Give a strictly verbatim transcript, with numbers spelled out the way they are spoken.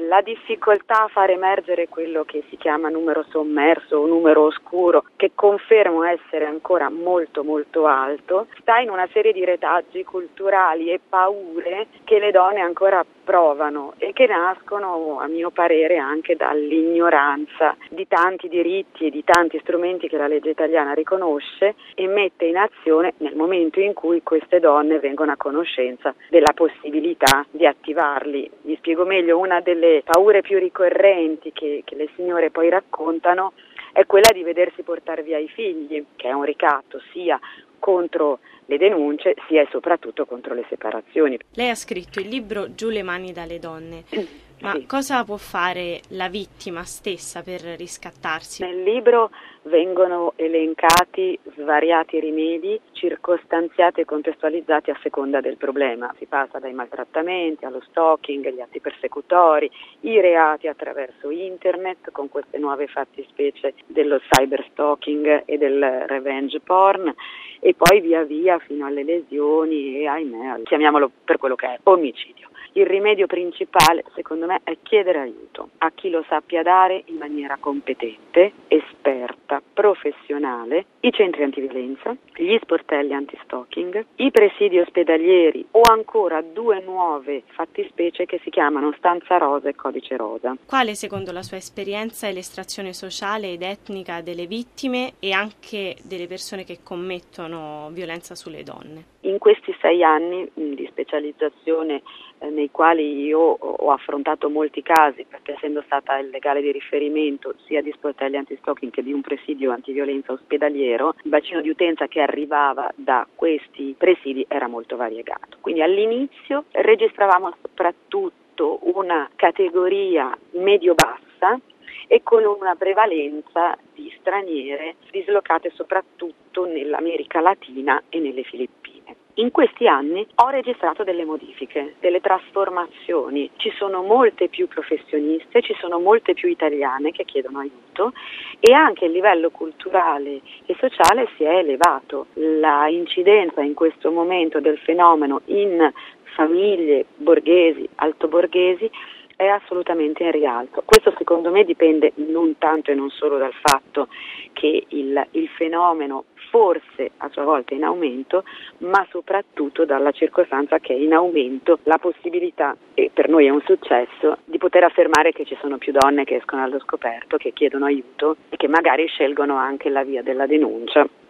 La difficoltà a far emergere quello che si chiama numero sommerso o numero oscuro, che confermo essere ancora molto molto alto, sta in una serie di retaggi culturali e paure che le donne ancora provano e che nascono, a mio parere, anche dall'ignoranza di tanti diritti e di tanti strumenti che la legge italiana riconosce e mette in azione nel momento in cui queste donne vengono a conoscenza della possibilità di attivarli. Vi spiego meglio: una delle paure più ricorrenti che, che le signore poi raccontano è quella di vedersi portare via i figli, che è un ricatto sia contro le denunce sia e soprattutto contro le separazioni. Lei ha scritto il libro Giù le mani dalle donne, ma sì. Cosa può fare la vittima stessa per riscattarsi? Nel libro vengono elencati svariati rimedi, circostanziati e contestualizzati a seconda del problema. Si passa dai maltrattamenti allo stalking, gli atti persecutori, i reati attraverso internet con queste nuove fattispecie dello cyberstalking e del revenge porn, e poi via via fino alle lesioni e, ahimè, chiamiamolo per quello che è, omicidio. Il rimedio principale, secondo me, è chiedere aiuto a chi lo sappia dare in maniera competente, esperta, professionale, i centri antiviolenza, gli sportelli anti-stalking, i presidi ospedalieri o ancora due nuove fattispecie che si chiamano stanza rosa e codice rosa. Quale, secondo la sua esperienza, è l'estrazione sociale ed etnica delle vittime e anche delle persone che commettono violenza sulle donne? In questi sei anni di specializzazione eh, nei quali io ho affrontato molti casi, perché essendo stata il legale di riferimento sia di sportelli anti-stalking che di un presidio antiviolenza ospedaliero, il bacino di utenza che arrivava da questi presidi era molto variegato. Quindi all'inizio registravamo soprattutto una categoria medio-bassa e con una prevalenza di straniere dislocate soprattutto nell'America Latina e nelle Filippine. In questi anni ho registrato delle modifiche, delle trasformazioni. Ci sono molte più professioniste, ci sono molte più italiane che chiedono aiuto e anche il livello culturale e sociale si è elevato. La incidenza in questo momento del fenomeno in famiglie borghesi, altoborghesi, è assolutamente in rialzo. Questo secondo me dipende non tanto e non solo dal fatto che il, il fenomeno forse a sua volta è in aumento, ma soprattutto dalla circostanza che è in aumento la possibilità, e per noi è un successo, di poter affermare che ci sono più donne che escono allo scoperto, che chiedono aiuto e che magari scelgono anche la via della denuncia.